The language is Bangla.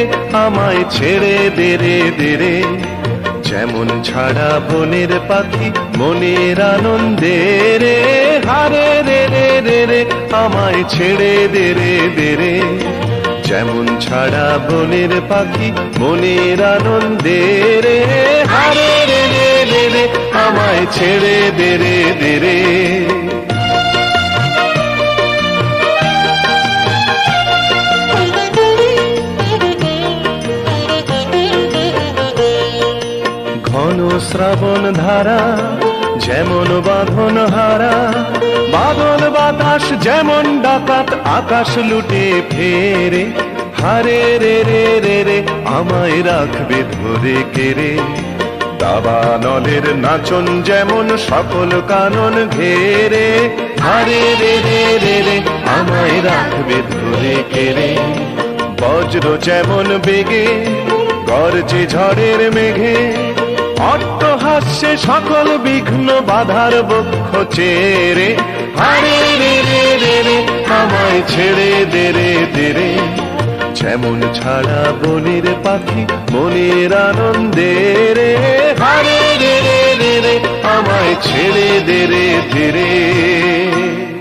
আমায় ছেড়ে দে রে দে রে। যেমন ছাড়া বনের পাখি মনের আনন্দে রে, হারে রে রে রে রে আমায় ছেড়ে দে রে দে রে। যেমন ছাড়া বনের পাখি মনের আনন্দে রে, হারে রে রে রে রে আমায় ছেড়ে দে রে দে রে। ঘন শ্রাবণ ধারা যেমন বাঁধন হারা, বাদল বাতাস যেমন ডাকাত আকাশ লুটে ফেরে, হারে রে রে রে রে আমায় রাখবে ধরে কেড়ে। দাবানলের নাচন যেমন সকল কানন ঘেরে, হারে রে রে রে রে আমায় রাখবে ধরে কেড়ে। বজ্র যেমন বেগে গর্জে ঝড়ের মেঘে, অট্টহাস্যে সকল বিঘ্ন বাধার বক্ষ চেরে, হারে রে রে রে রে আমায় ছেড়ে দে রে দে রে। যেমন ছাড়া বনের পাখি মনের আনন্দে রে, হারে রে রে রে রে আমায় ছেড়ে দে রে দে রে।